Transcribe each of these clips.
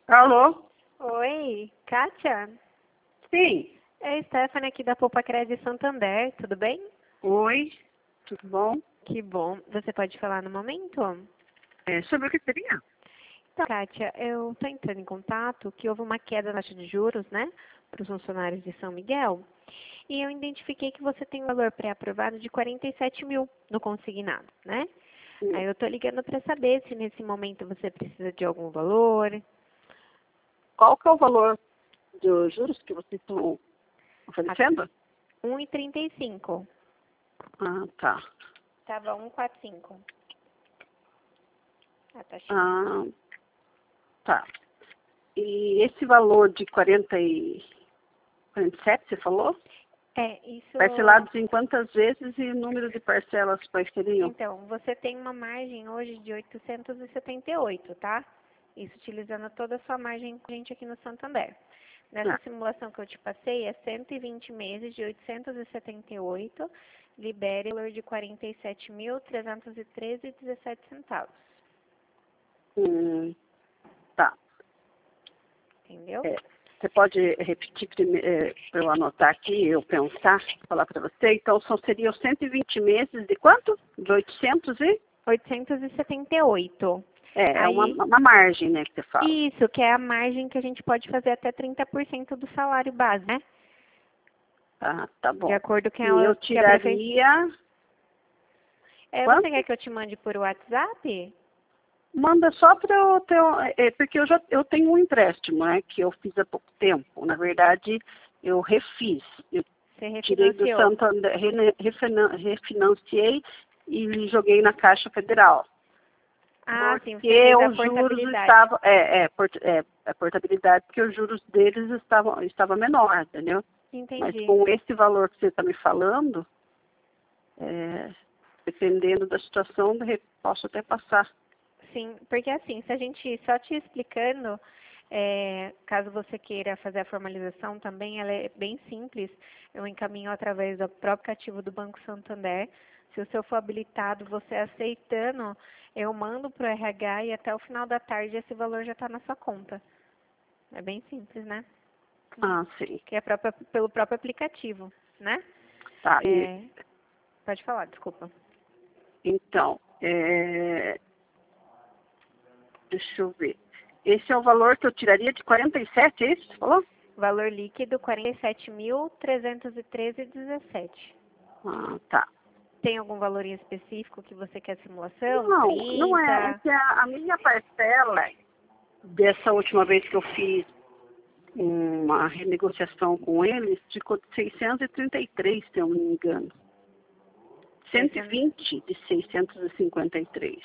Alô? Oi, Kátia? Sim. É a Stephanie aqui da Poupa Crédito Santander, tudo bem? Oi, tudo bom? Que bom. Você pode falar no momento? Sobre o que seria? Então, Kátia, eu estou entrando em contato que houve uma queda na taxa de juros, né, para os funcionários de São Miguel, e eu identifiquei que você tem um valor pré-aprovado de 47 mil no consignado, né? Hum. Aí eu estou ligando para saber se nesse momento você precisa de algum valor. Qual que é o valor dos juros que vocês estão oferecendo? 1,35. Ah, tá. Tava 1,45 a taxinha. Ah, tá. E esse valor de 47, você falou? Isso. Parcelados em quantas vezes e o número de parcelas quais seriam? Então, você tem uma margem hoje de 878, tá? Isso utilizando toda a sua margem com a gente aqui no Santander. Nessa Ah, simulação que eu te passei, é 120 meses de 878, libere o valor de 47.313,17 centavos. tá. Entendeu? Você pode repetir para eu anotar aqui, eu pensar, falar para você? Então, seriam 120 meses de quanto? De 800 e? 878. É Aí, uma margem, né, que você fala. isso, que é a margem que a gente pode fazer até 30% do salário base, né? Tá De bom. acordo com E eu que a prefeitura. tiraria Você quanto? quer que eu te mande por WhatsApp? Manda só para eu ter, porque eu tenho um empréstimo, né, que eu fiz há pouco tempo. Na verdade, eu refiz. Eu Você tirei do refinanciou. Santander, refinanciei e joguei na Caixa Federal. Ah, sim, você Porque fez a os juros portabilidade. estavam, a portabilidade, porque os juros deles estava menor, entendeu? Mas Entendi. com esse valor que você está me falando, é, dependendo da situação, posso até passar. Sim, porque assim, se a gente só te explicando, caso você queira fazer a formalização também, ela é bem simples. Eu encaminho através do próprio aplicativo do Banco Santander. Se o seu for habilitado, você aceitando, eu mando para o RH e até o final da tarde esse valor já está na sua conta. É bem simples, né? Ah, sim. Que é pelo próprio aplicativo, né? Tá, É, pode falar, desculpa. então, deixa eu ver. Esse é o valor que eu tiraria de 47, é isso que você falou? Valor líquido 47.313,17. Ah, tá. Tem algum valor em específico que você quer simulação? Não é. É 30? que a minha parcela, dessa última vez que eu fiz uma renegociação com eles, ficou de 633, se eu não me engano. 120 de 653.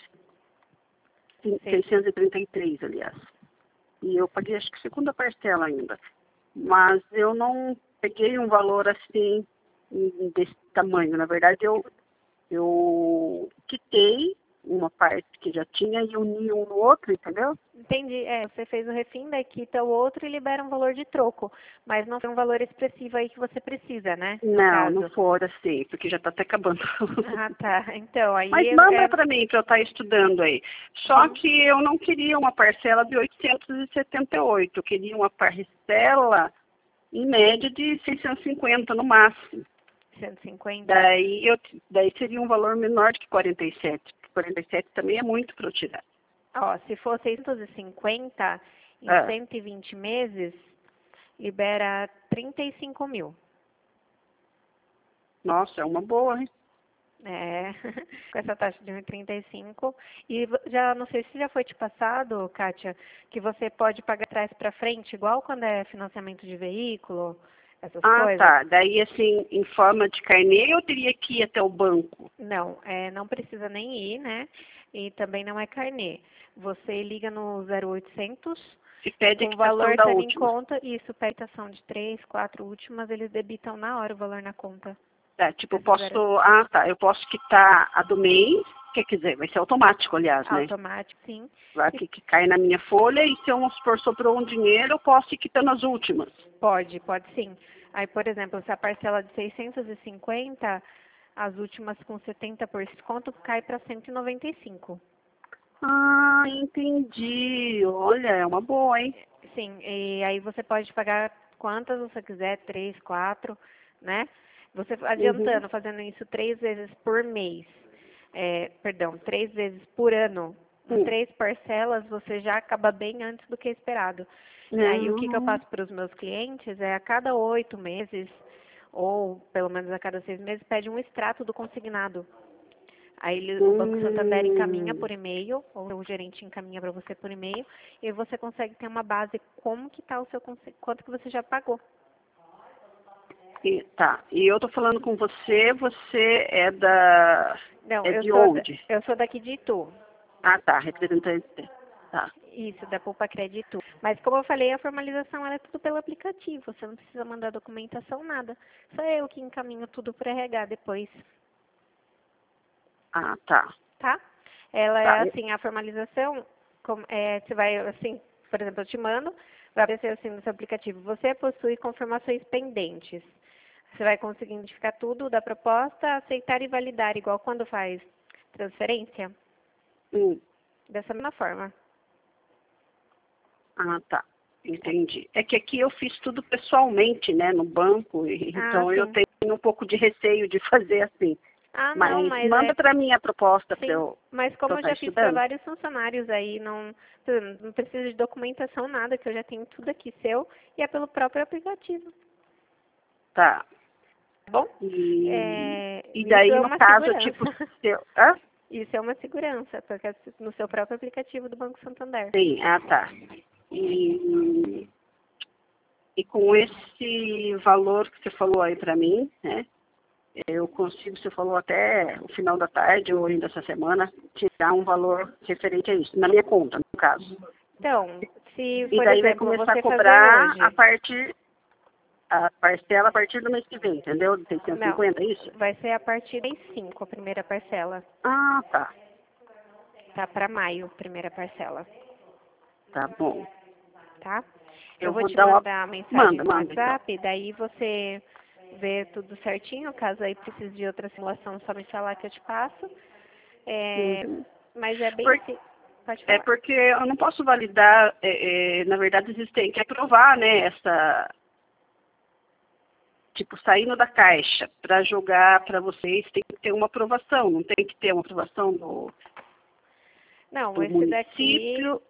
633, aliás. E eu paguei, acho que a segunda parcela ainda. Mas eu não peguei um valor assim, desse tamanho. Na verdade, eu quitei uma parte que já tinha e uni um no outro, entendeu? Entendi. Você fez o refim, daí quita o outro e libera um valor de troco. Mas não foi um valor expressivo aí que você precisa, né? No Não caso. for assim, porque já está até acabando. Ah, tá. Então, Mas aí manda para mim, para eu estar estudando aí. Só sim, que eu não queria uma parcela de 878, eu queria uma parcela, em média, de 650 no máximo. 150. Daí seria um valor menor do que 47, porque 47 também é muito para eu tirar. Ó, se for 650 em Ah, 120 meses, libera 35 mil. nossa, é uma boa, hein? É, com essa taxa de 1,35. E já não sei se já foi te passado, Kátia, que você pode pagar trás para frente, igual quando é financiamento de veículo, essas Ah, coisas. tá. Daí, assim, em forma de carnê, eu teria que ir até o banco. Não, não precisa nem ir, né? E também não é carnê. Você liga no 0800 Se e pede a com o quitação valor da estando em última. conta, isso, peritação de 3, 4 últimas, eles debitam na hora o valor na conta. Tá, tipo, eu Dessa posso... 0 Ah, tá. Eu posso quitar a do mês, quer dizer, vai ser automático, aliás, né? automático, sim. Vai E que cai na minha folha e se eu, vamos supor, sobrou um dinheiro, eu posso ir quitando as últimas. pode sim. Aí, por exemplo, se a parcela de 650, as últimas com 70% de desconto cai para 195. Ah, entendi. Olha, é uma boa, hein? Sim, e aí você pode pagar quantas você quiser, 3, 4, né? Você Uhum. adiantando, fazendo isso 3 vezes por mês, perdão, 3 vezes por ano, em Hum. 3 parcelas, você já acaba bem antes do que esperado. E aí o que eu Não. faço para os meus clientes é a cada 8 meses, ou pelo menos a cada 6 meses, pede um extrato do consignado. Aí o Banco Santander encaminha Hum. por e-mail, ou o gerente encaminha para você por e-mail, e aí você consegue ter uma base como que está o seu quanto que você já pagou. Tá. E eu tô falando com você, você é da. Não, É de onde? eu sou daqui de Itu. Ah, tá, representante. Tá. Isso, da Poupa Crédito. Mas como eu falei, a formalização ela é tudo pelo aplicativo. Você não precisa mandar documentação, nada. Só eu que encaminho tudo para RH depois, Ah, tá. tá? Ela Tá. é assim, a formalização, você vai assim, por exemplo, eu te mando, vai aparecer assim no seu aplicativo. Você possui confirmações pendentes. Você vai conseguir identificar tudo da proposta, aceitar e validar, igual quando faz transferência, Hum. dessa mesma forma. Ah, tá. Entendi. É que aqui eu fiz tudo pessoalmente, né, no banco, Ah, então eu sim. tenho um pouco de receio de fazer assim. Ah, não, Mas mas manda para mim a proposta para sim. eu Mas como eu estar já fiz para estudando. vários funcionários aí, não precisa de documentação, nada, que eu já tenho tudo aqui seu e é pelo próprio aplicativo, Tá. tá bom? E Isso daí, é no uma caso, tipo, segurança. seu. Hã? Isso é uma segurança, porque é no seu próprio aplicativo do Banco Santander. Sim, ah, tá. E, e com esse valor que você falou aí para mim, né? Eu consigo, você falou até o final da tarde ou ainda essa semana, tirar um valor referente a isso, na minha conta, no caso. Então, se, E por daí vai exemplo, começar a você fazer cobrar hoje, a parcela a partir do mês que vem, entendeu? De não, 650, é isso? vai ser a partir das 5, a primeira parcela. Ah, tá. Tá para maio, primeira parcela, Tá bom. tá? Eu Eu vou vou te dar uma. mandar a mensagem Manda, no manda então. WhatsApp, daí você vê tudo certinho. Caso aí precise de outra simulação, só me falar que eu te passo. É, Uhum. mas é bem Por- sim. Pode É falar. porque eu não posso validar, na verdade, eles têm que aprovar, né, tipo, saindo da caixa para jogar para vocês, tem que ter uma aprovação, não tem que ter uma aprovação Não, do esse daqui, município,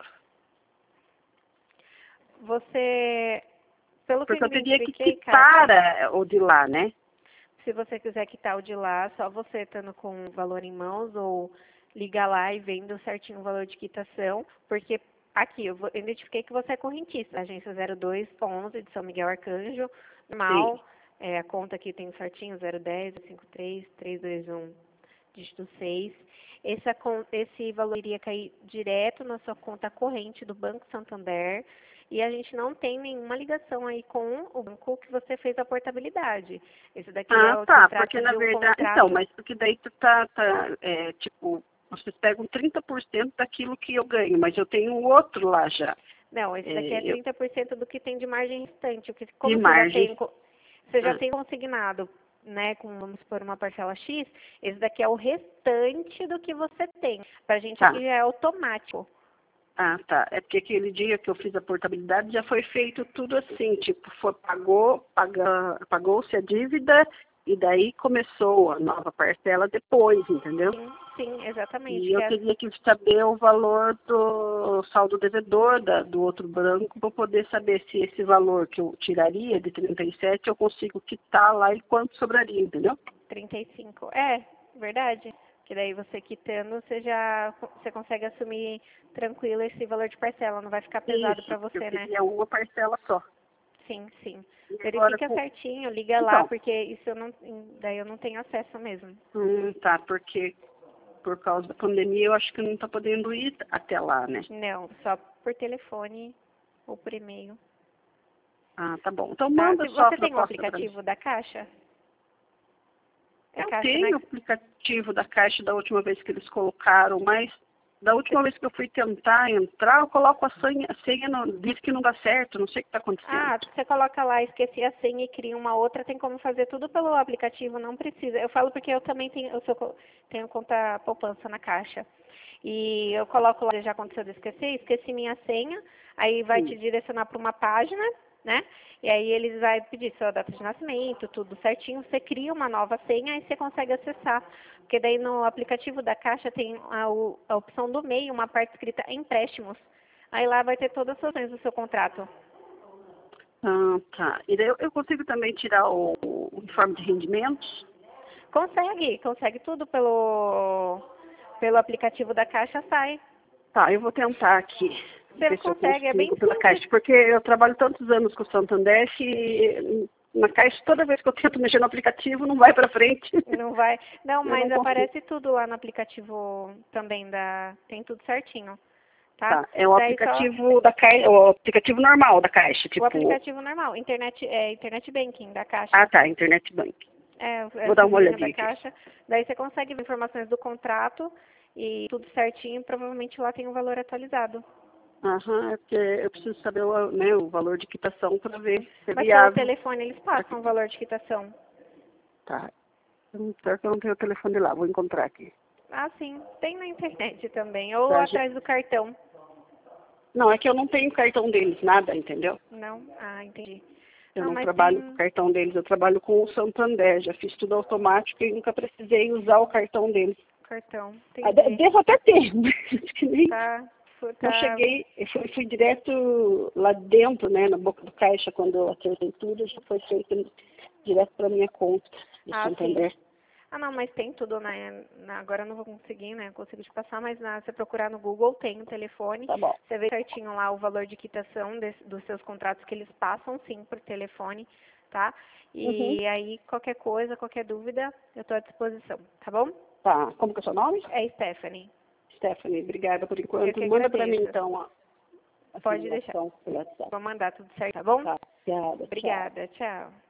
você, pelo que eu porque me eu teria que identifiquei, quitar Kátia, o de lá, né? se você quiser quitar o de lá, só você estando com o valor em mãos ou ligar lá e vendo certinho o valor de quitação, porque aqui eu identifiquei que você é correntista, agência 0211 de São Miguel Arcanjo, Sim. normal, a conta aqui tem certinho 010 53 321 dígito 6. Esse valor iria cair direto na sua conta corrente do Banco Santander e a gente não tem nenhuma ligação aí com o banco que você fez a portabilidade. Esse daqui Ah, se tá, porque trata na de um verdade, então, contrato. mas porque daí tu tipo, vocês pegam 30% daquilo que eu ganho, mas eu tenho outro lá já, Não, esse daqui é eu, 30% do que tem de margem restante. Porque de como margem. você já Ah, tem consignado, né, com, vamos supor, uma parcela X, esse daqui é o restante do que você tem. Pra gente aqui tá. já é automático. Ah, tá. É porque aquele dia que eu fiz a portabilidade já foi feito tudo assim, tipo, pagou-se a dívida e daí começou a nova parcela depois, entendeu? Sim, sim, exatamente. E Que eu é, teria que saber o valor do saldo devedor do outro banco para poder saber se esse valor que eu tiraria de 37 eu consigo quitar lá e quanto sobraria, entendeu? 35. Verdade. Que daí você quitando, você consegue assumir tranquilo esse valor de parcela, não vai ficar pesado Isso, para porque eu você, né? queria uma parcela só. Sim, sim. E agora Verifica com. certinho, liga lá, Então, porque isso daí eu não tenho acesso mesmo. tá, porque por causa da pandemia eu acho que não está podendo ir até lá, né? Não, só por telefone ou por e-mail, Ah, tá bom. Então tá? manda Se só a você tem um proposta para mim. aplicativo da Caixa, é Eu Caixa, né? tenho o aplicativo da Caixa da última vez que eles colocaram, mas da última vez que eu fui tentar entrar, eu coloco a senha diz que não dá certo, não sei o que está acontecendo. Ah, você coloca lá, esqueci a senha e cria uma outra, tem como fazer tudo pelo aplicativo, não precisa. Eu falo porque eu também tenho, tenho conta poupança na Caixa. E eu coloco lá, já aconteceu de esquecer, esqueci minha senha, aí vai te direcionar para uma página, né? E aí eles vai pedir sua data de nascimento, tudo certinho, você cria uma nova senha e você consegue acessar. Porque daí no aplicativo da Caixa tem a opção do meio, uma parte escrita empréstimos. Aí lá vai ter todas as opções do seu contrato. Ah, tá. E daí eu consigo também tirar o informe de rendimentos? Consegue tudo pelo aplicativo da Caixa, sai. Tá, eu vou tentar aqui. Você Ver se eu consegue, é bem consigo pela simples. Caixa. Porque eu trabalho tantos anos com o Santander que na Caixa, toda vez que eu tento mexer no aplicativo, não vai para frente. Não vai. Não, Eu mas não consigo. aparece tudo lá no aplicativo também tem tudo certinho, tá? Tá, é o Daí só aplicativo da Caixa, o aplicativo normal da Caixa, o tipo... aplicativo normal, internet banking da Caixa. Ah, tá, Internet Bank. É Vou o dar uma sisteminha da olhadinha aqui. Caixa. Daí você consegue ver informações do contrato e tudo certinho, provavelmente lá tem o valor atualizado. Aham, é porque eu preciso saber né, o valor de quitação para ver se é Mas pelo viável. telefone eles passam o valor de quitação. Tá. Pior que eu não tenho o telefone lá, vou encontrar aqui. Ah, sim. Tem na internet também. Ou Tá, atrás do cartão. não, é que eu não tenho cartão deles, nada, entendeu? Não? Ah, entendi. Eu Não, não mas trabalho com o tem. cartão deles, eu trabalho com o Santander. Já fiz tudo automático e nunca precisei usar o cartão deles. Cartão. Ah, Entendi. devo até ter, mas que nem Tá. não Tá. cheguei, eu fui direto lá dentro, né, na boca do caixa, quando eu acertei tudo, já foi feito direto para minha conta do Ah, sim. Santander. Ah, não, mas tem tudo, né? Agora eu não vou conseguir, né? Consigo te passar, mas você procurar no Google, tem o telefone. Tá bom. Você vê certinho lá o valor de quitação dos seus contratos que eles passam, sim, por telefone, tá? Uhum. E aí, qualquer coisa, qualquer dúvida, eu estou à disposição, tá bom? Tá, como que é o seu nome? É Stephanie. Stephanie, obrigada por Eu enquanto. que Manda para mim, agradeço. então, a Pode deixar. simulação pelo WhatsApp. Vou mandar tudo certo, tá bom? Tá, obrigada, tchau. Obrigada, tchau.